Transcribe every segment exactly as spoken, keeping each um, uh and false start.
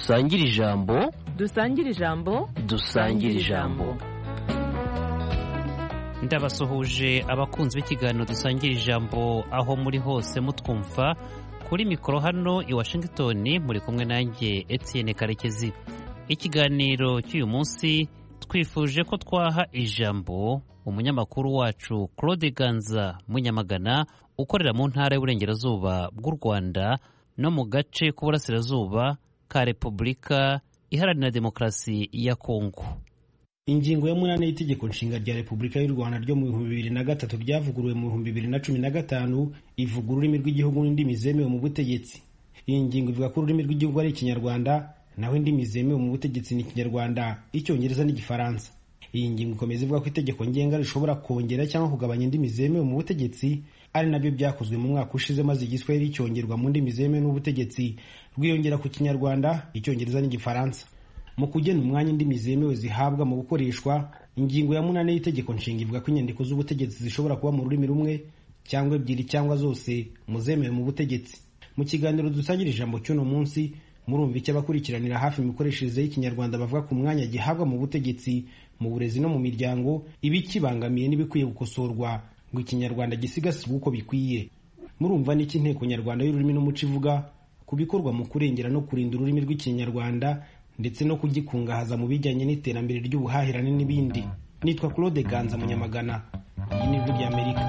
dusangire ijambo dusangire ijambo dusangire ijambo. Ndabasuhuje abakunzi b'ikiganiro dusangira ijambo aho muri hose mutwumva. Kuri mikoro hano i Washington muri kumwe nanjye Etienne Karekezi. Ikiganiro cy'uyu munsi twifuje ko twaha ijambo umunyamakuru wacu Claude Ganza Munyamagana ukorera mu ntara y'Uburengerazuba bw'u Rwanda no mu gace k'Uburasirazuba ka Repubulika Iharanira Demokarasi ya Kongo. Ingingo ya munani y'itegeko nshinga rya Repubulika y'u Rwanda ryo mu bihumbi bibiri na gatatu ryavuguruwe mu bihumbi bibiri na cumi na gatanu ivuga ururimi rw'igihugu n'indimi zemewe mu butegetsi. Iyi ngingo ivuga ko ururimi rw'igihugu ari Ikinyarwanda naho indimi zemewe mu butegetsi ni Ikinyarwanda, Icyongereza n'Igifaransa. Iyi ngingo ikomeza ivuga ko itegeko ngenga rishobora kongera cyangwa kugabanya indimi zemewe mu butegetsi, ari nabyo byakozwe mu mwaka ushize maze Igiswahili cyongerwa mu ndimi zemewe n'ubutegetsi rwiyongera ku Kinyarwanda, Icyongereza n'Igifaransa. Mu kugena umwanya indimi zemewe zihabwa mu gukoreshwa, ingingo ya munani y'itegeko nshinga ivuga ko inyandiko z'ubutegetsi zishobora kuba mu rurimi rumwe cyangwa ebyiri cyangwa zose mu zemewe mu butegetsi. Mu kiganiro dusangira ijambo cy'uno munsi murumva icyo abakurikiranira hafi imikoreshereze y'Ikinyarwanda bavuga ku mwanya gihabwa mu butegetsi, mu burezi no mu miryango, ibikibangamiye n'ibikwiye gukosorwa ngo Ikinyarwanda gisigasirwe uko bikwiye. Murumva n'iki inteko nyarwanda y'ururimi n'umuco ivuga ku bikorwa mu kurengera no kurinda ururimi rw'Ikinyarwanda ndetse no kugikungahaza mu bijyanye n'iterambere ry'ubuhahirane n'ibindi. Nitwa Claude Ganza Munyamagana. Iyi ni Ijwi ry'Amerika.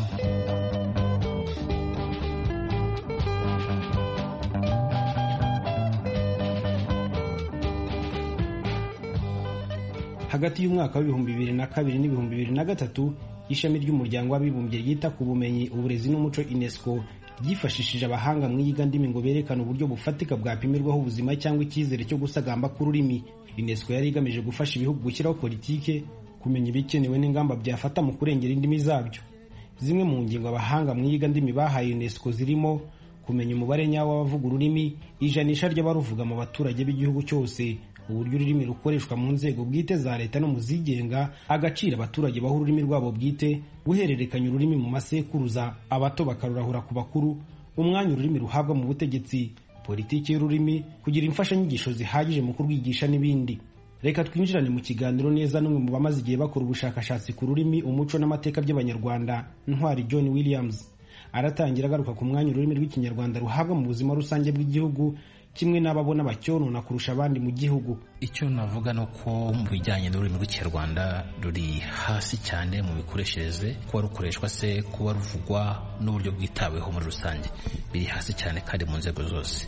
Hagati y'umwaka w'ibihumbi bibiri na kabiri n'ibihumbi bibiri na gatatu, ishami ry'umuryango w'abibumbye ryita ku bumenyi, uburezi n'umuco UNESCO ryifashishije abahanga mu iyigandimi ngo berekane uburyo bufatika bwapimirwaho ubuzima cyangwa icyizere cyo gusagamba k'ururimi. UNESCO yari igamije gufasha ibihugu gushyiraho politike, kumenya ibikenewe n'ingamba byafata mu kurengera indimi zabyo. Zimwe mu ngingo abahanga mu iyigandimi bahaye UNESCO zirimo kumenya umubare nyawo w'abavuga ururimi, ijanisha ry'abaruvuga mu baturage b'igihugu cyose, uburyo ururimi rukoreshwa mu nzego bwite za leta no mu zigenga, agaciro abaturage baha ururimi rwabo bwite, guhererekanya ururimi mu masekuruza, abato bakarurahura ku bakuru, umwanya ururimi ruhabwa mu butegetsi, politiki y'ururimi, kugira imfashanyigisho zihagije mu kurwigisha n'ibindi. Reka twinjirane mu kiganiro neza n'umwe mu bamaze igihe bakora ubushakashatsi ku rurimi, umuco n'amateka by'Abanyarwanda, Ntwari John Williams. Aratangira agaruka ku mwanya ururimi rw'Ikinyarwanda ruhabwa mu buzima rusange bw'igihugu, kimwe n'ababona bacyonona kurusha abandi mu gihugu. Icyo navuga no ko mu bijyanye n'ururimi rw'Ikinyarwanda ruri hasi cyane mu mikoreshereze, kuba rukoreshwa se, kuba ruvugwa n'uburyo bwitaweho muri rusange biri hasi cyane kandi mu nzego zose.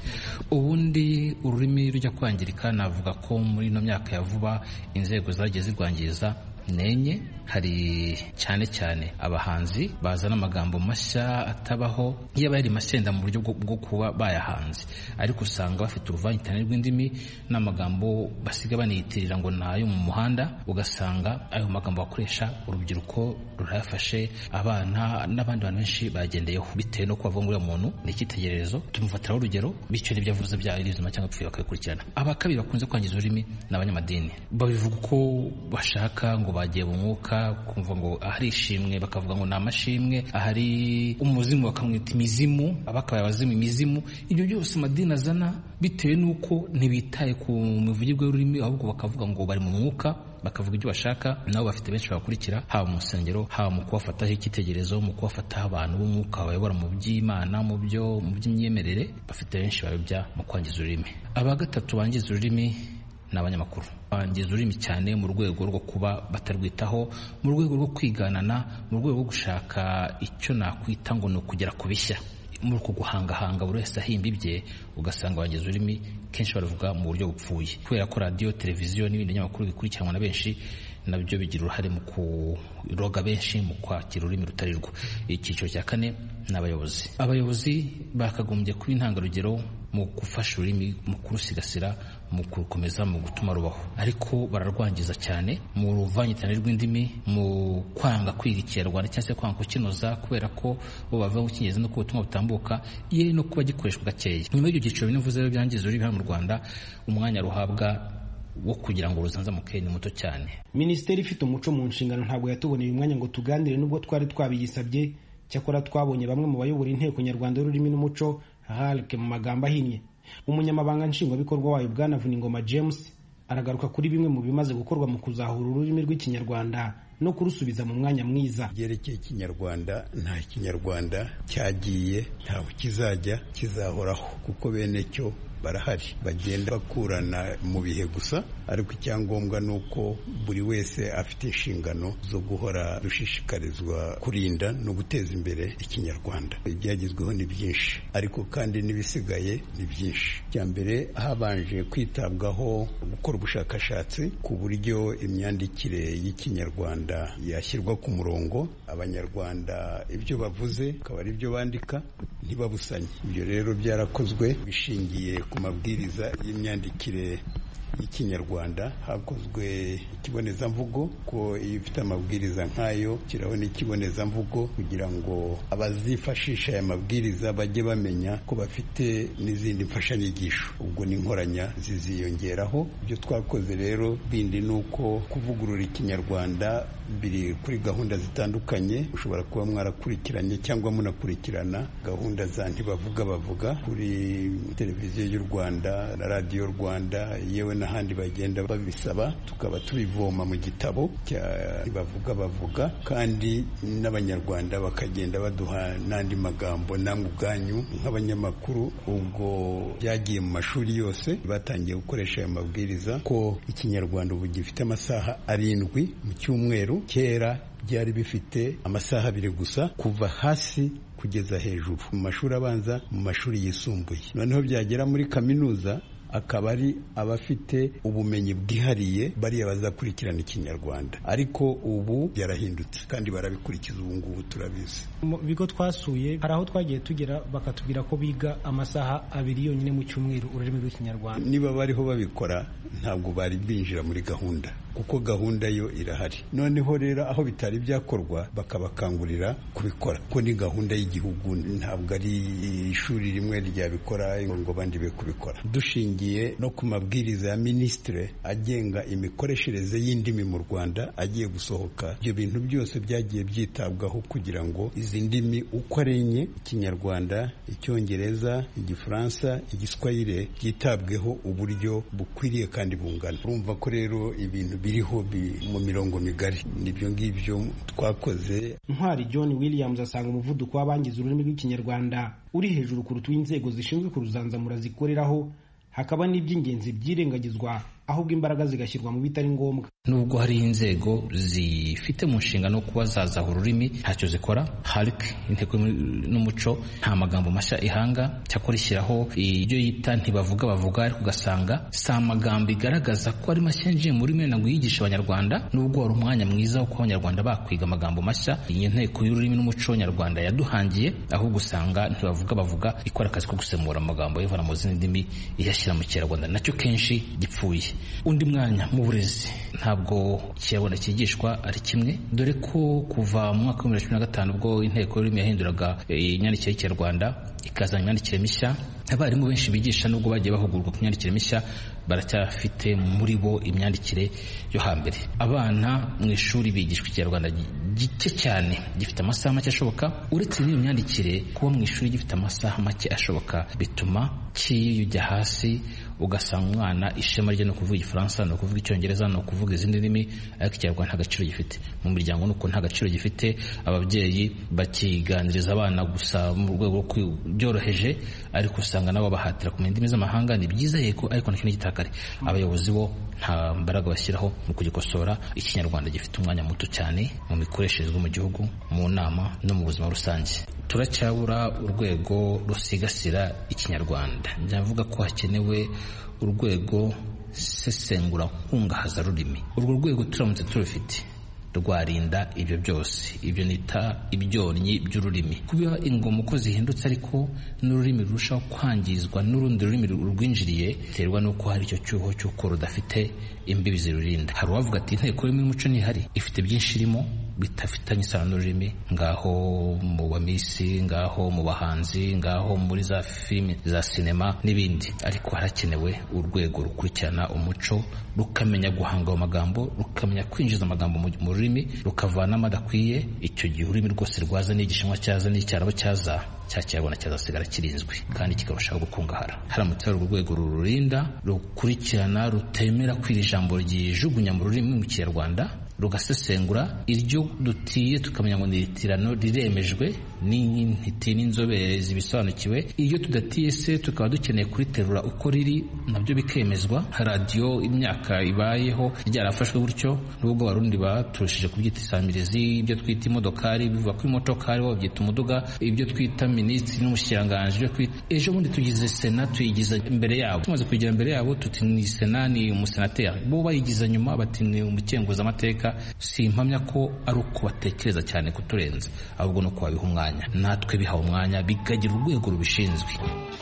Ubundi ururimi rujya kwangirika, navuga ko muri ino myaka ya vuba inzego zagiye zirwangiza nenye. Hari cyane cyane abahanzi bazana amagambo mashya atabaho, iyo bari masenda mu buryo bwo kuba bayahanze, ariko usanga bafite uruvangitirane rw'indimi n'amagambo basiga baniyitirira ngo nayo mu muhanda, ugasanga ayo magambo bakoresha urubyiruko rurayafashe, abana n'abandi bantu benshi bagendeyeho, bitewe no kubavuga ngo uyu muntu ni icyitegererezo tumufatiraho urugero, bityo n'ibyo avuze bya irizuma cyangwa pfuye bakabikurikirana. Abakabiri bakunze kwangiza ururimi ni abanyamadini, babivuga uko bashaka ngo bagiye mu mwuka, kumva ngo ahari ishimwe bakavuga ngo ni amashimwe, ahari umuzimu bakamwita imizimu, abakabaye abazimu imizimu. Ibyo byose amadini azana bitewe n'uko ntibitaye ku mivugirwe y'ururimi, ahubwo bakavuga ngo bari mu mwuka, bakavuga ibyo bashaka. Nabo bafite benshi bakurikira, haba mu nsengero, haba mu kubafataho icyitegererezo, mu kubafataho abantu b'umwuka bayobora mu by'Imana, mu byo mu by'imyemerere. Bafite benshi babibya mu kwangiza ururimi. Aba gatatu bangiza ururimi ni abanyamakuru. Bangiza ururimi cyane mu rwego rwo kuba batarwitaho, mu rwego rwo kwiganana, mu rwego rwo gushaka icyo nakwita ngo ni ukugera ku bishya, muri uko guhangahanga buri wese ahimba ibye. Ugasanga bangiza ururimi kenshi baravuga mu buryo bupfuye, kubera ko radiyo, televiziyo n'ibindi binyamakuru bikurikiranwa na benshi nabyo bigira uruhare mu kuroga benshi mu kwakira ururimi rutari rwo. Icyiciro cya kane ni abayobozi. Abayobozi bakagombye kuba intangarugero mu gufasha ururimi, mu kurusigasira, mu kurukomeza, mu gutuma rubaho, ariko bararwangiza cyane mu ruvangitirane rw'indimi, mu kwanga kwiga Ikinyarwanda cyangwa se kwanga kukinoza, kubera ko bo bavuga ngo Icyongereza no kuba ubutumwa butambuka, ye no kuba gikoreshwa gakeya. Nyuma y'ibyo byiciro binavuze rero byangiza ururimi hano mu Rwanda, umwanya ruhabwa wo kugira ngo ruzanzamuke ni muto cyane. Minisiteri ifite umuco mu nshingano ntabwo yatuboneye umwanya ngo tuganire, nubwo twari twabiyisabye. Cyakora twabonye bamwe mu bayobora inteko nyarwanda y'ururimi n'umuco, H A L C mu magambo ahinnye. umunyamabanga nshingwabikorwa wayo Bwana Vuningoma James aragaruka kuri bimwe mu bimaze gukorwa mu kuzahura ururimi rw'ikinyarwanda no kurusubiza mu mwanya mwiza. Byerekeye ikinyarwanda, nta kinyarwanda cyagiye, ntaho kizajya, kizahoraho kuko bene cyo barahari bagenda bakurana mu bihe gusa, ariko icyangombwa ni uko buri wese afite inshingano zo guhora dushishikarizwa kurinda no guteza imbere ikinyarwanda. Ibyagezweho ni byinshi ariko kandi n'ibisigaye ni byinshi. Cya mbere habanje kwitabwaho gukora ubushakashatsi ku buryo imyandikire y'ikinyarwanda yashyirwa ku murongo, abanyarwanda ibyo bavuze akaba ari byo bandika ntibabusanye. Ibyo rero byarakozwe bishingiye ku mabwiriza y'imyandikire y'ikinyarwanda. Hakozwe ikibonezamvugo ko iyo ufite amabwiriza nk'ayo kiraho n'ikibonezamvugo kugira ngo abazifashisha aya mabwiriza bajye bamenya ko bafite n'izindi mfashanyigisho, ubwo n'inkoranya ziziyongeraho. Ibyo twakoze rero bindi ni uko kuvugurura ikinyarwanda biri kuri gahunda zitandukanye. Ushobora kuba mwarakurikiranye cyangwa munakurikirana gahunda za Ntibavuga Bavuga kuri televiziyo y'u Rwanda na radiyo Rwanda, yewe n'ahandi bagenda babisaba, tukaba tubivoma mu gitabo cya Ntibavuga Bavuga, kandi n'abanyarwanda bakagenda baduha n'andi magambo. Namwe ubwanyu nk'abanyamakuru, ubwo byagiye mu mashuri yose batangiye gukoresha aya mabwiriza ko ikinyarwanda ubu gifite amasaha arindwi mu cyumweru. Kera byari bifite amasaha abiri gusa kuva hasi kugeza hejuru mu mashuri abanza, mu mashuri yisumbuye. Noneho byagera muri kaminuza akaba ari abafite ubumenyi bwihariye bariya bazakurikirana ikinyarwanda, ariko ubu byarahindutse kandi barabikurikiza. Ubu ngubu turabizi mu bigo twasuye hari aho twagiye tugera bakatubwira ko biga amasaha abiri yonyine mu cyumweru ururimi rw'ikinyarwanda. Niba bariho babikora ntabwo bari binjira muri gahunda, kuko gahunda yo irahari. Noneho rero aho bitari byakorwa bakabakangurira kubikora, ko ni gahunda y'igihugu, ntabwo ari ishuri rimwe ryabikora ngo abandi be kubikora. Dushingiye no ku mabwiriza ya minisitiri agenga imikoreshereze y'indimi mu Rwanda agiye gusohoka, ibyo bintu byose byagiye byitabwaho kugira ngo izi ndimi uko ari enye, Ikinyarwanda, Icyongereza, Igifaransa, Igiswahili, byitabweho uburyo bukwiriye kandi bungana. Urumva ko rero ibintu biriho mu mirongo migari. Nibyo ngibyo twakoze. Ntwari John Williams asanga umuvuduko w'abangiza ururimi rw'ikinyarwanda uri hejuru kuruta inzego zishinzwe kuruzanzamura zikoreraho, hakaba n'iby'ingenzi byirengagizwa ahubwo imbaraga zigashyirwa mu bitari ngombwa. Nubwo hari inzego zifite mu nshingano kuba zazahura ururimi ntacyo zikora. Hark inteko n'umuco nta magambo mashya ihanga, cyakora ishyiraho ibyo yita Ntibavuga Bavuga, ariko ugasanga si amagambo igaragaza ko ari mashya yinjiye mu rurimi ngo yigishe abanyarwanda. Nubwo wari umwanya mwiza wo kuba abanyarwanda bakwiga amagambo mashya, iyi nteko y'ururimi n'umuco nyarwanda yaduhangiye, ahubwo usanga Ntibavuga Bavuga ikora akazi ko gusemura amagambo yivana mu zindi ndimi iyashyira mu Kinyarwanda, nacyo kenshi gipfuye. Undi mwanya mu burezi ntabwo Ikinyarwanda cyigishwa ari kimwe, dore ko kuva mu mwaka wa bibiri na cumi na gatanu ubwo inteko y'ururimi yahinduraga imyandikire y'Ikinyarwanda ikazana imyandikire mishya, abarimu benshi bigisha nubwo bagiye bahugurwa ku myandikire mishya baracyafite muri bo imyandikire yo hambere. Abana mu ishuri bigishwa Ikinyarwanda gike cyane, gifite amasaha make ashoboka. Uretse n'iyo myandikire, kuba mu ishuri gifite amasaha make ashoboka bituma kiyujya hasi, ugasanga umwana ishema rye no kuvuga Igifaransa, no kuvuga Icyongereza, no kuvuga izindi ndimi, ariko Ikinyarwanda nta gaciro gifite mu miryango. Nuko nta gaciro gifite, ababyeyi bakiganiriza abana gusa mu rwego byoroheje, ariko usanga nabo bahatira kumenya indimi z'amahanga. Ni byiza yego, ariko nta kintu gitakare. Abayobozi bo nta mbaraga bashyiraho mu kugikosora. Ikinyarwanda gifite umwanya muto cyane mu mikoreshereze mu gihugu, mu nama no mu buzima rusange. Turacyabura urwego rusigasira Ikinyarwanda. Ndavuga ko hakenewe urwego sesengura nkungahaza rurimi. Urwo rwego turamutse turufite rwarinda ibyo byose, ibyo nita ibyonnyi by'ururimi. Kuba ingoma uko zihindutse ariko n'ururimi rurushaho kwangizwa n'urundi rurimi rwinjiriye, biterwa n'uko hari icyo cyuho cy'uko rudafite imbibi zirurinda. Hari uwavuga ati inteko y'ururimi n'umuco ntihari, ifite byinshi irimo bitafitanye isano n'ururimi, ngaho mu bamisi, ngaho mu bahanzi, ngaho muri za filime za sinema n'ibindi. Ariko harakenewe urwego rukurikirana umuco, rukamenya guhanga amagambo, rukamenya kwinjiza amagambo mu rurimi, rukavana amadakwiye. Icyo gihe ururimi rwose rwaza n'igishinwa cyaza n'icyarabo cyaza cyacyabona cyazasigara kirinzwe kandi kikabasha gukungahara. Haramutse hari urwego rururinda, rukurikirana, rutemera kwira ijambo ryijugunya mu rurimi mu Kinyarwanda, rugasesengura iryo dutiye tukamenya ngo niritirano riremejwe n'intiti n'inzobere zibisobanukiwe. Iyo tudatiye se tukaba dukeneye kuriterura uko riri, nabyo bikemezwa. Radio imyaka ibayeho ryarafashwe gutyo, nubwo Barundi baturushije kubyita isamirizi. Ibyo twita imodokari bivuga ko imotokari bo byita umuduga, ibyo twita minisitiri n'umushyiranganji ejo bundi tugize sena tuyigiza imbere yabo. Tumaze kuyigira imbere yabo tuti ni sena ni umusenateri, bo bayigiza nyuma bati ni umukenguza amateka. Simpamya ko ari uko batekereza cyane kuturenza, ahubwo no kubabiha umwanya, natwe bihawe umwanya bigagira urwego rubishinzwe.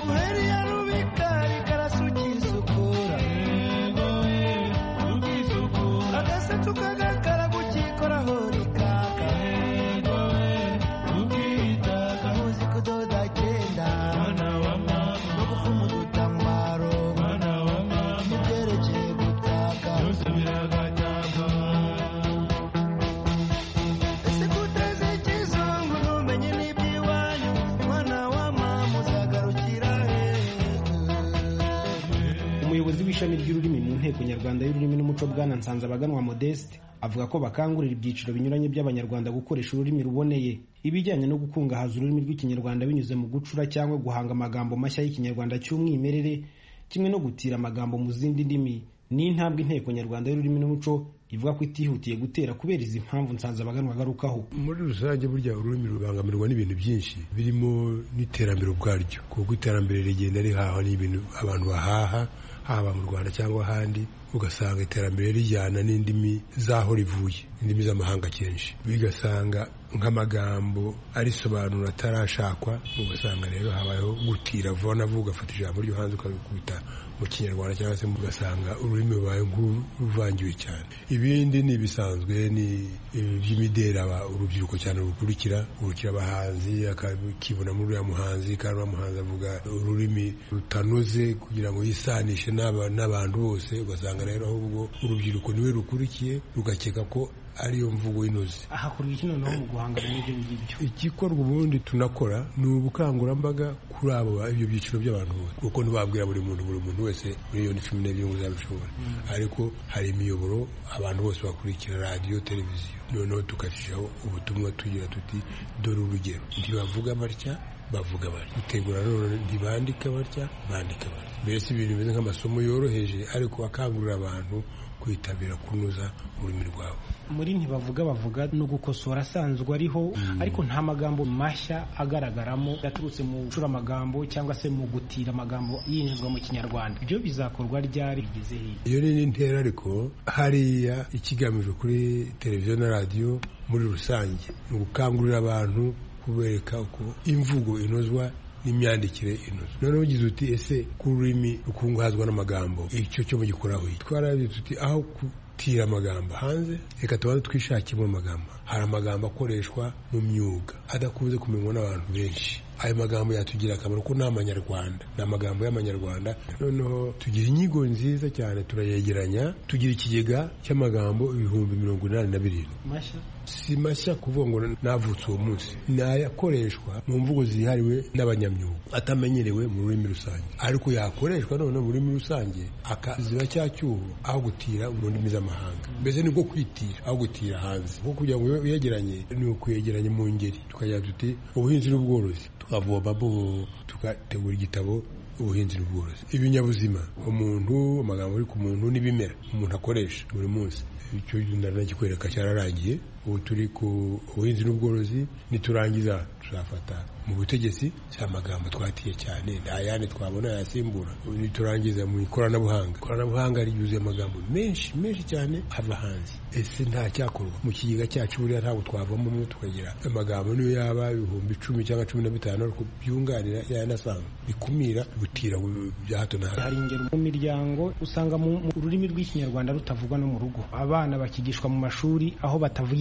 Ishami ry'ururimi mu nteko nyarwanda y'ururimi n'umuco Bwana Nsanzabaganwa Modeste avuga ko bakangurira ibyiciro binyuranye by'abanyarwanda gukoresha ururimi ruboneye. Ibijyanye no gukungahaza ururimi rw'ikinyarwanda binyuze mu gucura cyangwa guhanga amagambo mashya y'ikinyarwanda cy'umwimerere, kimwe no gutira amagambo mu zindi ndimi, ni intambwe inteko nyarwanda y'ururimi n'umuco ivuga ko itihutiye gutera kubera izi mpamvu Nsanzabaganwa agarukaho. Muri rusange burya ururimi rubangamirwa n'ibintu byinshi birimo n'iterambere ubwaryo, kuko iterambere rigenda rihaha n'ibintu abantu bahaha haba mu Rwanda cyangwa ahandi, ugasanga iterambere rijyana n'indimi zaho rivuye, indimi z'amahanga kenshi, bigasanga nk'amagambo arisobanura atarashakwa, ugasanga rero habayeho gutira vuba vuba, ugafata ijambo ryo hanze ukabikubita mu Kinyarwanda cyangwa se ugasanga ururimi rubaye nk'uruvangiwe cyane. Ibindi ni ibisanzwe, ni iby'imidera urubyiruko cyane rukurikira, urukira abahanzi akabibona muri uriya muhanzi, kandi uriya muhanzi avuga ururimi rutanoze kugira ngo yisanishe n'abantu bose, ugasanga rero ahubwo urubyiruko niwe rukurikiye rugakeka ko ariyo mvugo inoze. Ahakorwa iki noneho mu guhangana n'ibyo ngibyo? Igikorwa ubundi tunakora ni ubukangurambaga kuri abo ibyo byiciro by'abantu bose, kuko ntibabwira buri muntu buri muntu wese miliyoni cumi n'ebyiri ngo uzabishobora, ariko hari imiyoboro abantu bose bakurikira, radiyo, televiziyo, noneho tukashyiraho ubutumwa tugira tuti dore urugero, ntibavuga batya bavuga bari gutegura, none ntibandika batya bandika bari. Mbese ibintu bimeze nk'amasomo yoroheje, ariko akangurira abantu kwitabira kunoza ururimi rwabo. Muri ntibavuga bavuga no gukosora asanzwe ariho, mm. ariko nta magambo mashya agaragaramo yaturutse mu gucura amagambo cyangwa se mu gutira amagambo yinjizwa mu Kinyarwanda. Ibyo bizakorwa ryari bigeze hiye? Iyo ni intera, ariko hariya ikigamijwe kuri televiziyo na radiyo muri rusange ni ugukangurira abantu, kubereka uko imvugo inozwa n'imyandikire inoze. Noneho ugize uti ese ku rurimi rukungahazwa n'amagambo, icyo cyo mugikoraho. Twarabiye tuti aho gutira amagambo hanze, reka tubanze twishakemo amagambo. Hari amagambo akoreshwa mu myuga adakunze kumenywa n'abantu benshi. Ayo magambo yatugira akamaro ko n'amanyarwanda, ni amagambo y'amanyarwanda. Noneho tugira inyigo nziza cyane, turayegeranya, tugira ikigega cy'amagambo ibihumbi mirongo inani na birindwi mashya. Si mashya kuvuga ngo navutse uwo munsi, nayakoreshwa mu mvugo zihariwe n'abanyamyuga atamenyerewe mu rurimi rusange, ariko yakoreshwa none mu rurimi rusange akaziba cya cyuho aho gutira mu ndimi z'amahanga. Mbese ni bwo kwitira aho gutira hanze, kuko kugira ngo uyegeranye ni ukwegeranye mu ngeri. Tukagira tuti ubuhinzi n'ubworozi, tukavoma bo tugategura igitabo ubuhinzi n'ubworozi, ibinyabuzima, umuntu, amagambo ari ku muntu n'ibimera umuntu akoresha buri munsi. Icyo ndanakikwereka cyararangiye. Ubu turi ku buhinzi n'ubworozi, niturangiza tuzafata mu butegetsi, si amagambo twatiye cyane, nta yandi twabona yasimbura. Niturangiza mu ikoranabuhanga, ikoranabuhanga ryuzuye amagambo menshi menshi cyane ava hanze. Ese nta cyakorwa mu kigega cyacu? Buriya ntabwo twavamo umwe tukagira amagambo niyo yaba ibihumbi icumi cyangwa cumi na bitanu, ariko byunganira yanasanzwe bikumira gutira bya hato na hato. Hari ingero mu miryango usanga mu rurimi rw'Ikinyarwanda rutavugwa no mu rugo, abana bakigishwa mu mashuri aho batavuga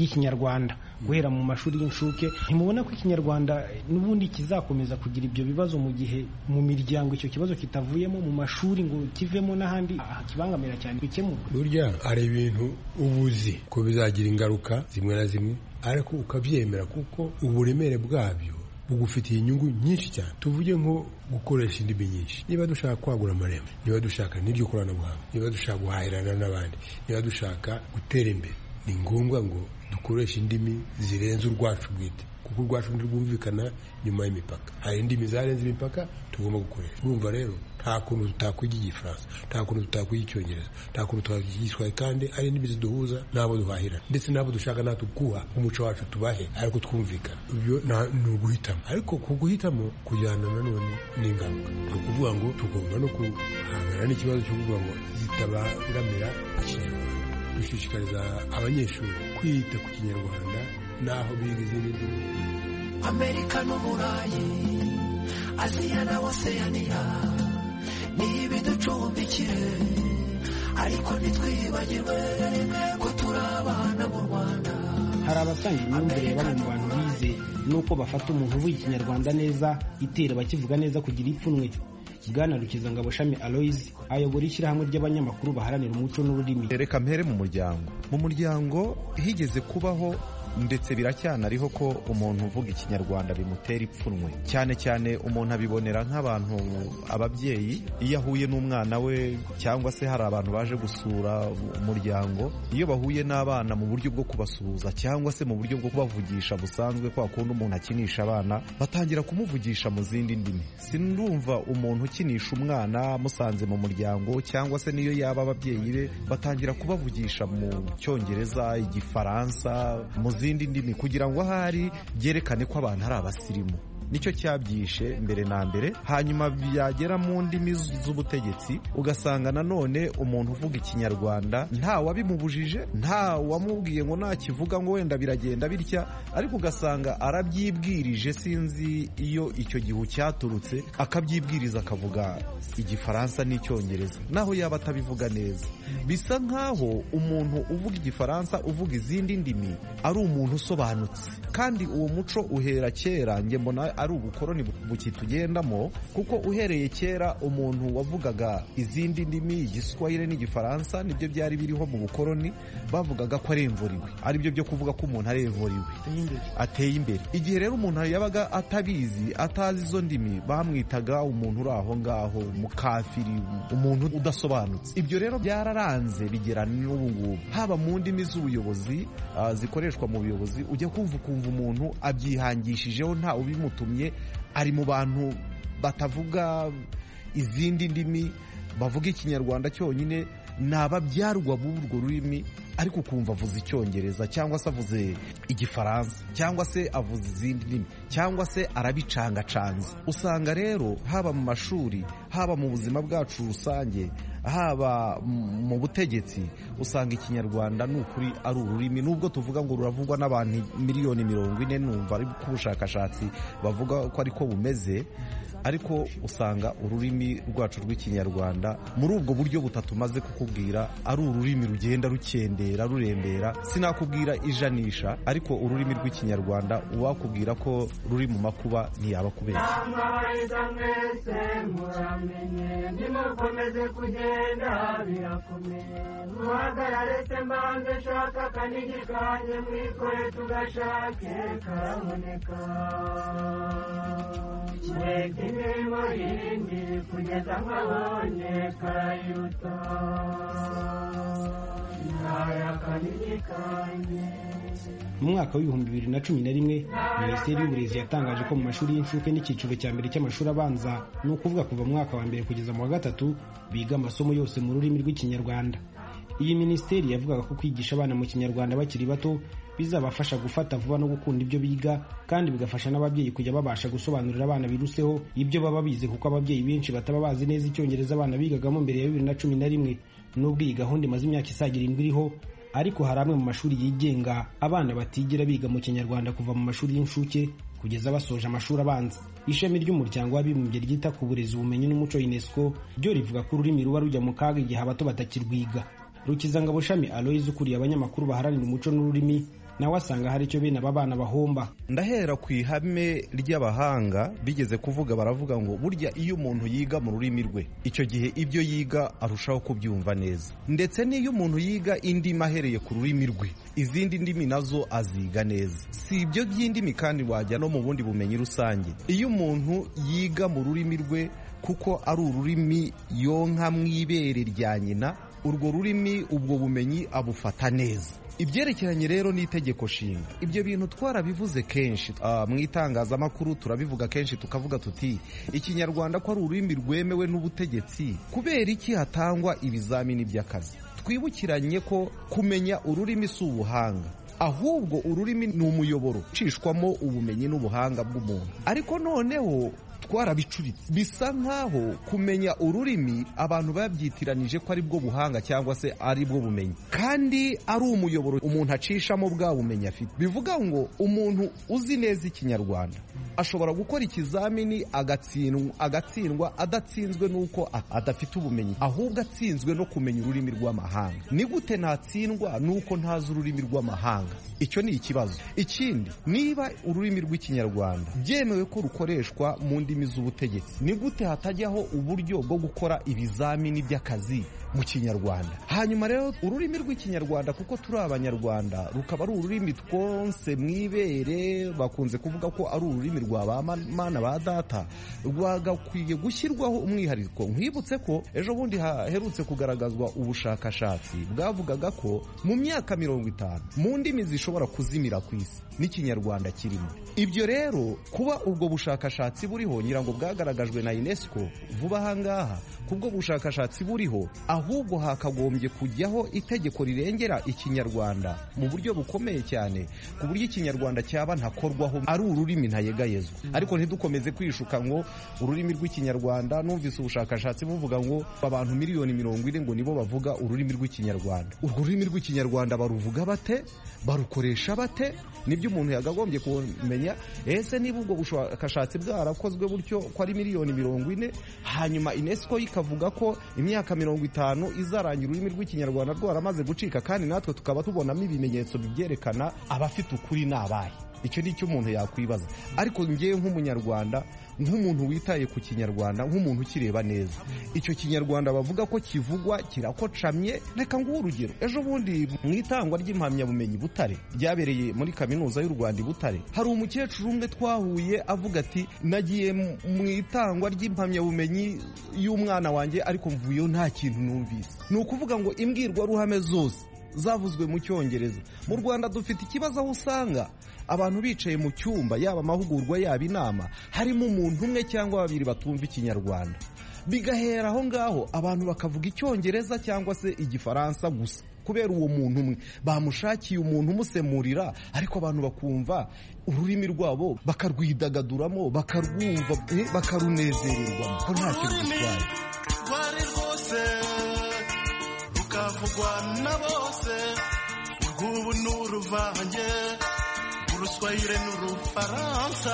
ry'ikinyarwanda guhera mu mashuri y'incuke. Ntimubona ko ikinyarwanda n'ubundi kizakomeza kugira ibyo bibazo mu gihe mu miryango icyo kibazo kitavuyemo, mu mashuri ngo kivemo n'ahandi kibangamira cyane bikemurwe? Burya hari ibintu ubuzi ko bizagira ingaruka zimwe na zimwe, ariko ukabyemera kuko uburemere bwabyo bugufitiye inyungu nyinshi cyane. Tuvuge nko gukoresha indimi nyinshi. Niba dushaka kwagura amarembo, niba dushaka n'iryo koranabuhanga, niba dushaka guhahirana n'abandi, niba dushaka gutera imbere, ni ngombwa ngo dukoreshe indimi zirenze urwacu bwite, kuko urwacu ntirwumvikana nyuma y'imipaka. Hari indimi zarenze imipaka tugomba gukoresha. Urumva rero nta kuntu tutakwiga Igifaransa, nta kuntu tutakwiga Icyongereza, nta kuntu twakwiga Igiswahili, kandi ari indimi ziduhuza n'abo duhahirana ndetse n'abo dushaka natwe kuha umuco wacu tubahe, ariko twumvikana. Ibyo ni uguhitamo, ariko ku guhitamo kujyana nanone n'ingaruka. Ni ukuvuga ngo tugomba no guhangana n'ikibazo cyo kuvuga ngo zitabangamira Ikinyarwanda. Dushishikariza abanyeshuri kwita ku Kinyarwanda naho biga izindi ndimi. Amerika n'Uburayi, Aziya na Oceania ni ibiducumbikire, ariko ntitwibagirwe ko turi abana mu Rwanda. Hari abasanga imyumvire bamwe mu bantu bize nuko bafata umuntu uvuga Ikinyarwanda neza itera bakivuga neza kugira ipfunwe. Bwana Rukizangabo Shami Aloys ayobora ishyirahamwe ry'abanyamakuru baharanira umuco n'ururimi. Reka mpere mu muryango. Mu muryango higeze kubaho ndetse biracyanariho ko umuntu uvuga Ikinyarwanda bimutera ipfunwe, cyane cyane umuntu abibonera nk'abantu ababyeyi iyo ahuye n'umwana we, cyangwa se hari abantu baje gusura umuryango, iyo bahuye n'abana mu buryo bwo kubasuhuza cyangwa se mu buryo bwo kubavugisha busanzwe, kwa kundi umuntu akinisha abana, batangira kumuvugisha mu zindi ndimi. Sindumva umuntu ukinisha umwana musanze mu muryango, cyangwa se niyo yaba ababyeyi be, batangira kubavugisha mu Cyongereza, Igifaransa, mu zindi ndimi, kugira ngo ahari byerekane ko abantu ari abasirimu. Nicyo cyabyishe mbere na mbere. Hanyuma byagera mu ndimi z'ubutegetsi ugasanga nanone umuntu uvuga Ikinyarwanda nta wabimubujije, nta wamubwiye ngo nakivuga ngo wenda biragenda bitya, ariko ugasanga arabyibwirije. Sinzi iyo icyo gihu cyaturutse, akabyibwiriza akavuga Igifaransa n'Icyongereza naho yaba atabivuga neza. Bisa nkaho umuntu uvuga Igifaransa, uvuga izindi ndimi, ari umuntu usobanutse, kandi uwo muco uhera kera. Nge mbona ari ubukoroni bukitugendamo, kuko uhereye kera umuntu wavugaga izindi ndimi, Igiswahili n'Igifaransa, nibyo byari biriho mu bukoroni. Bavugaga ko ari imvuriwe, ari byo byo kuvuga ko umuntu ari imvuriwe, ateye imbere. Igihe rero umuntu yabaga atabizi, atazi izo ndimi, bamwitaga umuntu uri aho ngaho, umukafiri, umuntu udasobanutse. Ibyo rero byararanze bigera n'ubu ngubu, haba mu ndimi z'ubuyobozi uh, zikoreshwa mu buyobozi, ujya kumva ukumva umuntu abyihangishijeho nta ubimutumye, ari mu bantu batavuga izindi ndimi, bavuga Ikinyarwanda cyonyine, n'ababyarwa b'urwo rurimi, ariko ukumva avuze Icyongereza cyangwa se avuze Igifaransa cyangwa se avuze izindi ndimi, cyangwa se arabicangacanze. Usanga rero haba mu mashuri, haba mu buzima bwacu rusange, haba mu butegetsi, usanga Ikinyarwanda ni ukuri ari ururimi. Nubwo tuvuga ngo ruravugwa n'abantu miliyoni mirongo ine, numva ari ku bushakashatsi bavuga ko ariko bumeze, ariko usanga ururimi rwacu rw'Ikinyarwanda muri ubwo buryo butatu maze kukubwira ari ururimi rugenda rukendera rurembera. Sinakubwira ijanisha, ariko ururimi rw'Ikinyarwanda uwakubwira ko ruri mu makuba ntiyaba kubeshya. kugeza nkabonye karayuta mu mwaka w'ibihumbi bibiri na cumi na rimwe Minisiteri y'Uburezi yatangaje ko mu mashuri y'incuke n'icyiciro cya mbere cy'amashuri abanza, ni ukuvuga kuva mu mwaka wa mbere kugeza mu wa gatatu, biga amasomo yose mu rurimi rw'Ikinyarwanda. Iyi minisiteri yavugaga ko kwigisha abana mu Kinyarwanda bakiri bato bizabafasha gufata vuba no gukunda ibyo biga, kandi bigafasha n'ababyeyi kujya babasha gusobanurira abana biruseho ibyo baba bize, kuko ababyeyi benshi bataba bazi neza Icyongereza abana bigagamo mbere ya bibiri na cumi na rimwe. Nubwo iyi gahunda imaze imyaka isaga irindwi iriho, ariko hari amwe mu mashuri yigenga abana batigira biga mu Kinyarwanda kuva mu mashuri y'incuke kugeza basoje amashuri abanza. Ishami ry'umuryango w'abibumbye ryita ku burezi, ubumenyi n'umuco UNESCO ryo rivuga ko ururimi ruba rujya mu kaga igihe abato batakirwiga. Rukizangabo Shami Aloys ukuriye abanyamakuru baharanira umuco n'ururimi nawe asanga hari icyo bene aba bana bahomba. Ndahera ku ihame ry'abahanga bigeze kuvuga, baravuga ngo burya iyo umuntu yiga mu rurimi rwe icyo gihe ibyo yiga arushaho kubyumva neza, ndetse n'iyo umuntu yiga indimi ahereye ku rurimi rwe izindi ndimi nazo aziga neza. Si ibyo by'indimi kandi wajya no mu bundi bumenyi rusange. Iyo umuntu yiga mu rurimi rwe kuko ari ururimi yonka mu ibere rya nyina, urwo rurimi ubwo bumenyi abufata neza. Ibyerekeranye rero n'itegeko nshinga, ibyo bintu twarabivuze kenshi uh, mu itangazamakuru turabivuga kenshi, tukavuga tuti ikinyarwanda ko ari ururimi rwemewe n'ubutegetsi, kubera iki hatangwa ibizamini by'akazi? Twibukiranye ko kumenya ururimi si ubuhanga, ahubwo ururimi ni umuyoboro ucishwamo ubumenyi n'ubuhanga bw'umuntu. Ariko noneho twarabicuritse, bisa nkaho kumenya ururimi abantu babyitiranije ko ari bwo buhanga cyangwa se ari bwo bumenyi, kandi ari umuyoboro umuntu acishamo bwa bumenyi afite. Bivuga ngo umuntu uzi neza ikinyarwanda ashobora gukora ikizamini agatsindwa, agatsindwa adatsinzwe nuko adafite ubumenyi, ahubwo atsinzwe no kumenya ururimi rw'amahanga. Ni gute ntatsindwa? Nuko ntazi ururimi rw'amahanga. Icyo ni ikibazo. Ikindi, niba ururimi rw'ikinyarwanda byemewe ko rukoreshwa mu ndimi z'ubutegetsi, ni gute hatajyaho uburyo bwo gukora ibizamini by'akazi mu kinyarwanda? Hanyuma rero ururimi rw'ikinyarwanda kuko turi abanyarwanda rukaba ari ururimi twonse mu ibere, bakunze kuvuga ko ari ururimi rwa ba mana ba data, rwagakwiye gushyirwaho umwihariko. Nkwibutse ko ejo bundi haherutse kugaragazwa ubushakashatsi bwavugaga ko mu myaka mirongo itanu mu ndimi zishobora kuzimira ku isi n'ikinyarwanda kirimo. Ibyo rero kuba ubwo bushakashatsi buriho, nyirango bwagaragajwe na UNESCO vuba aha ngaha, kubwo bushakashatsi buriho, ahubwo hakagombye kujyaho itegeko rirengera ikinyarwanda mu buryo bukomeye cyane, ku buryo ikinyarwanda cyaba ntakorwaho, ari ururimi ntayegayezwa. Ariko ntidukomeze kwishuka ngo ururimi rw'ikinyarwanda, numvise ubushakashatsi buvuga ngo abantu miliyoni mirongo ine ngo nibo bavuga ururimi rw'ikinyarwanda. Urwo rurimi rw'ikinyarwanda baruvuga bate? Barukoresha bate? Nibyo umuntu yagagombye kumenya. Ese niba ubwo bushakashatsi bwarakozwe butyo ko ari miliyoni mirongo ine, hanyuma UNESCO ikavuga ko imyaka mirongo itanu izarangira ururimi rw'ikinyarwanda rwaramaze gucika, kandi natwe tukaba tubonamo ibimenyetso bibyerekana, abafite ukuri nabaye. Icyo ni cyo umuntu yakwibaza. Ariko ngewe nk'umunyarwanda, nk'umuntu witaye ku kinyarwanda, nk'umuntu ukireba neza, icyo kinyarwanda bavuga ko kivugwa kirakocamye. Reka nguhe urugero. Ejo bundi mu itangwa ry'impamyabumenyi Butare ryabereye muri kaminuza y'u Rwanda i Butare, hari umukecuru umwe twahuye avuga ati nagiye mu itangwa ry'impamyabumenyi y'umwana wanjye ariko mvuyeyo nta kintu numvise. Ni ukuvuga ngo imbwirwaruhame zose zavuzwe mu Cyongereza. Mu Rwanda dufite ikibazo aho usanga abantu bicaye mu cyumba, yaba amahugurwa yaba inama, harimo umuntu umwe cyangwa babiri batumva ikinyarwanda. Bigahera aho ngaho abantu bakavuga Icyongereza cyangwa se Igifaransa gusa, kubera uwo muntu umwe bamushakiye umuntu umusemurira, ariko abantu bakumva ururimi rwabo bakarwidagaduramo, bakarwumva, bakarunezererwa ko ntacyo bitwaye. Rwari rwose rukavugwa na bose, urw'ubu n'uruvange, uruswahili n'urufaransa,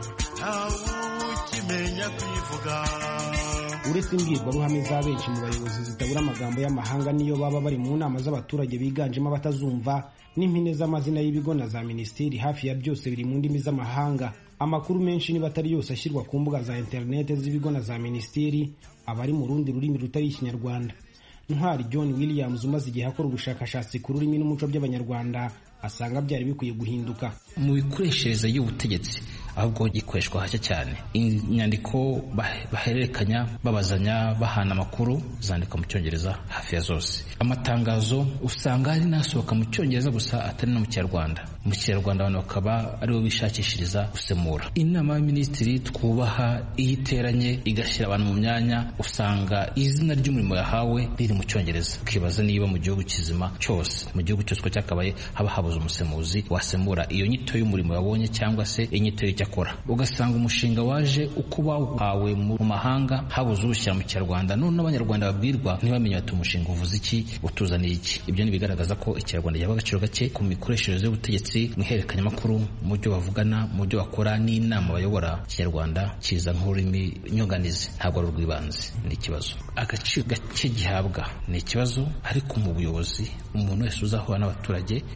ntawukimenya kwivuga. Uretse imbwirwaruhame za benshi mu bayobozi zitabura amagambo y'amahanga niyo baba bari mu nama z'abaturage biganjemo abatazumva, n'impine z'amazina y'ibigo na za minisiteri hafi ya byose biri mu ndimi z'amahanga. Amakuru menshi niba atari yose ashyirwa ku mbuga za interinete z'ibigo na za minisiteri aba ari mu rundi rurimi rutari ikinyarwanda. Ntwari John Williams umaze igihe akora ubushakashatsi ku rurimi n'umuco by'abanyarwanda asanga byari bikwiye guhinduka. Mu bikoreshereze y'ubutegetsi ahubwo gikoreshwa hashya cyane. Inyandiko bahererekanya, babazanya, bahana amakuru zandika mu Cyongereza hafi ya zose. Amatangazo usanga ari nasohoka mu Cyongereza gusa atari no mu Kinyarwanda. Mu Kinyarwanda abantu bakaba aribo bishakishiriza gusemura. Inama y'Aminisitiri twubaha iyiteranye igashyira abantu mu myanya, usanga izina ry'umurimo yahawe riri mu Cyongereza. Ukibaza niba mu gihugu kizima cyose, mu gihugu cyose ko cyakabaye haba habuze umusemuzi wasemura iyo nyito y'umurimo yabonye cyangwa se inyito y'cyakora. Ugasanga umushinga waje uko bahawe mu mahanga habuze ubushyira mu Kinyarwanda, none abanyarwanda babwirwa ntibamenye bati umushinga uvuze iki, utuzaniye iki. Ibyo nibigaragaza ko Ikinyarwanda yaba agaciro gake ku mikoreshereze y'ubutegetsi, mu ihererekanyamakuru, mu byo bavugana, mu byo bakora n'inama bayobora. Ikinyarwanda kiza nk'ururimi nyunganizi, ntabwo ari urw'ibanze. Ni ikibazo. Agaciro gake gihabwa ni ikibazo, ariko mu buyobozi umuntu wese uzahura n'abaturage yagombye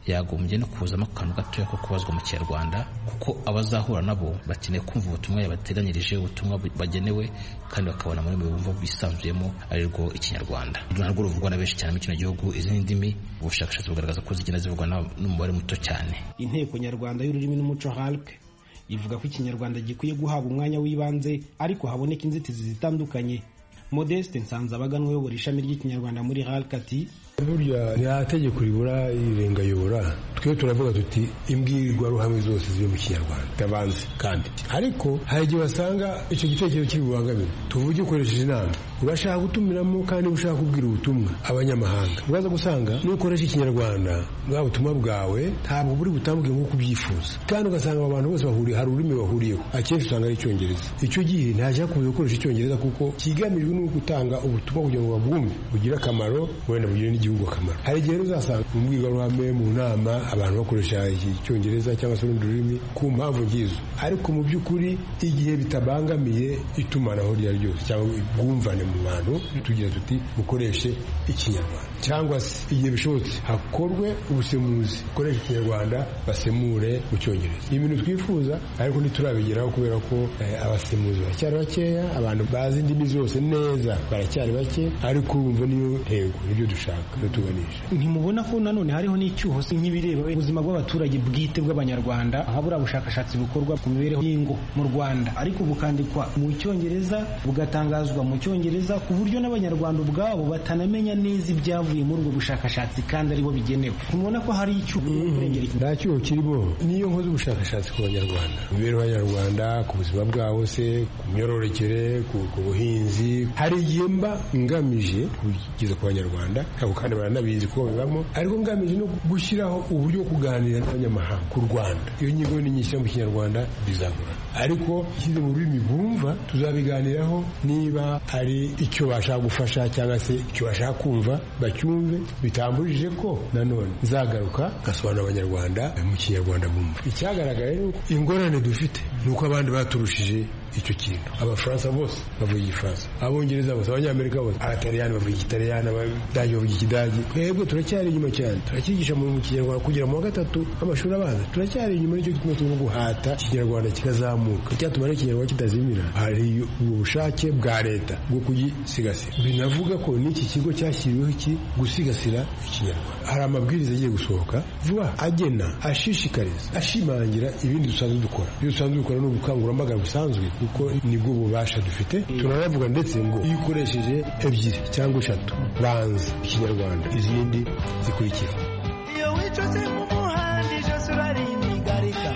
hakagombye no kuzamo akantu gatoya ko kubazwa mu kinyarwanda, kuko abazahura nabo bakeneye kumva ubutumwa yabateganyirije, ubutumwa bagenewe, kandi bakabona muri bumva bisanzuyemo ari rwo ikinyarwanda. Ntabwo ruvugwa na benshi cyane mu kino gihugu. Izindi ndimi ubushakashatsi bugaragaza ko zigenda zivugwa n'umubare muto cyane. Inteko Nyarwanda y'Ururimi n'Umuco H A L C ivuga ko ikinyarwanda gikwiye guhabwa umwanya w'ibanze, ariko haboneka inzitizi zitandukanye. Modeste Nsanzabaganwa uyobora ishami ry'ikinyarwanda muri H A L C ati burya nta tegeko ribura irengayobora. Twe turavuga tuti imbwirwaruhame zose ziri mu kinyarwanda tabanze, kandi ariko hari igihe wasanga icyo gitekerezo kiri bubangamira. Tuvuge ukoresheje inama, urashaka gutumiramo kandi ushaka kubwira ubutumwa abanyamahanga, uraza gusanga nukoresha ikinyarwanda bwa butumwa bwawe ntabwo buri butambuke nk'uko ubyifuza, kandi ugasanga abantu bose bahuriye hari ururimi bahuriyeho, akenshi usanga ari icyongereza. Icyo gihe ntajya kubuye gukoresha icyongereza kuko kigamijwe no gutanga ubutumwa kugira ngo babwumve bugire akamaro, wenda bugire n'igihugu akamaro. Hari igihe uzasanga mu mbwirwaruhame mu nama abantu bakoresha icyongereza cyangwa se urundi rurimi ku mpamvu ngizo, ariko mu by'ukuri igihe bitabangamiye itumanaho rya ryose cyangwa ubwumvane mu bantu, tugira tuti mukoreshe ikinyarwanda, cyangwa se igihe bishobotse hakorwe ubusemuzi, ukoresha ikinyarwanda basemure mu cyongereza. Ni ibintu twifuza ariko ntiturabigeraho kubera ko eh, abasemuzi baracyari bakeya, abantu bazi indimi zose neza baracyari bake, ariko urumva niyo ntego, nibyo dushaka no tuganisha. Ntimubona ko nanone hariho n'icyuho nk'ibireba ubuzima bw'abaturage bwite bw'abanyarwanda, habura ubushakashatsi bukorwa ku mibereho y'ingo mu Rwanda, ariko bukandikwa mu cyongereza bugatangazwa mu cyongereza, ku buryo n'abanyarwanda ubwabo batanamenya neza ibyavuye muri ubwo bushakashatsi kandi aribo bigenewe. Mubona ko hari icyuho kurengera iki? Nta cyuho kirimo. Niyo nkoze ubushakashatsi ku banyarwanda, imibereho y'abanyarwanda, ku buzima bwabo se, ku myororokere, ku buhinzi, hari igihe mba ngamije kugeza ku banyarwanda, kandi baranabizi ko bibamo, ariko ngamije no gushyiraho uburyo bwo kuganira n'abanyamahanga ku Rwanda. Iyo nyigo ni nyinshi mu kinyarwanda bizagora, ariko ishyize mu rurimi bumva tuzabiganiraho, niba ari icyo bashaka gufasha cyangwa se icyo bashaka kumva bacyumve, bitambujije ko nanone nzagaruka gasobanura abanyarwanda mu kinyarwanda bumva. Icyagaragaye ni uko ingorane dufite ni uko abandi baturushije icyo kintu. Abafaransa bose bavuga igifaransa, abongereza bose, abanyamerika bose, abataliyani bavuga igitaliyani, abadage bavuga ikidage. Twebwe turacyari inyuma cyane, turacyigisha mu kinyarwanda kugera mu wa gatatu w'amashuri abanza, turacyari inyuma. Nicyo gituma turimo guhata ikinyarwanda kikazamuka. Icyatuma ari ikinyarwanda kitazimira, hari ubushake bwa leta bwo kugisigasira. Binavuga ko n'iki kigo cyashyiriweho iki gusigasira ikinyarwanda. Hari amabwiriza agiye gusohoka vuba agena, ashishikariza, ashimangira ibindi dusanzwe dukora. Ibyo dusanzwe dukora ni ubukangurambaga busanzwe, kuko nibwo bubasha dufite. Turanavuga ndetse ngo iyo ukoresheje ebyiri cyangwa eshatu banza ikinyarwanda, izindi zikurikira. Iyo wicaye mu muhanda ijoro urarigarika,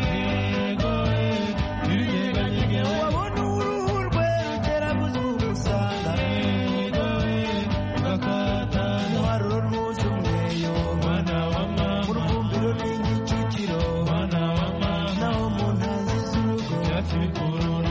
wabona uruhu rwe ruterabuze umusanga, muharuro rwuze umweyo, mu rubumbiro n'igicukiro, naho mu ntanzi z'urugo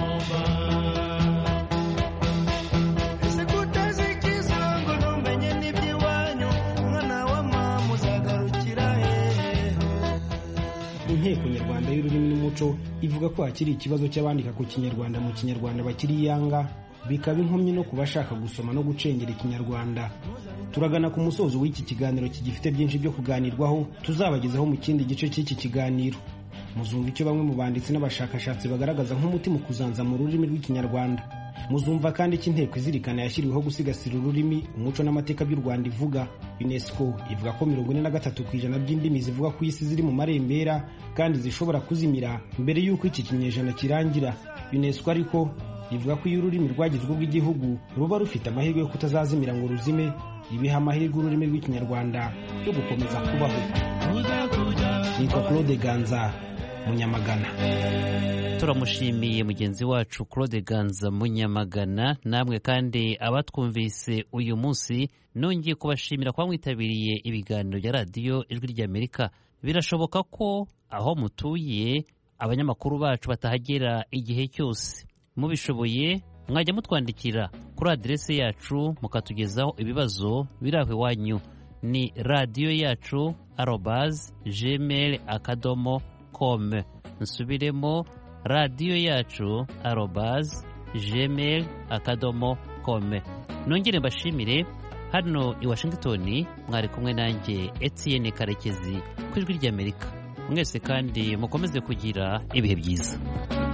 Inteko Nyarwanda y'Ururimi n'Umuco ivuga ko hakiri ikibazo cy'abandika ku kinyarwanda mu kinyarwanda bakiri yanga, bikaba inkomyi no kubashaka gusoma no gucengera ikinyarwanda. Turagana ku musozo w'iki kiganiro kigifite byinshi byo kuganirwaho, tuzabagezaho mu kindi gice cy'iki kiganiro. Muzumva icyo bamwe mu banditsi n'abashakashatsi bagaragaza nk'umuti mu kuzanzamura ururimi rw'ikinyarwanda. Muzumva kandi ko inteko izirikana yashyiriweho gusigasira ururimi, umuco n'amateka by'u Rwanda ivuga. UNESCO ivuga ko mirongo ine na gatatu ku ijana by'indimi zivuga ku isi ziri mu marembera kandi zishobora kuzimira mbere y'uko iki kinyejana kirangira. UNESCO ariko ivuga ko iyo ururimi rwagizwe urw'igihugu ruba rufite amahirwe yo kutazazimira ngo ruzime, ibiha amahirwe ururimi rw'ikinyarwanda yo gukomeza kubaho. Nitwa Claude Ganza Munyamagana. Turamushimiye mugenzi wacu Claude Ganza Munyamagana. Namwe kandi abatwumvise uyu munsi, nongeye kubashimira kwa mwitabiriye ibiganiro bya radiyo Ijwi ry'Amerika. Birashoboka ko aho mutuye abanyamakuru bacu batahagera igihe cyose. Mubishoboye mwajya mutwandikira kuri adrese yacu mukatugezaho ibibazo biri aho iwanyu. Ni radiyo yacu arobase gmail akadomo com. Nsubiremo, radiyo yacu arobase gmail akadomo com. Nongere mbashimire hano i Washington mwari kumwe nanjye Etienne Karekezi ku ijwi ry'Amerika. Mwese kandi mukomeze kugira ibihe byiza.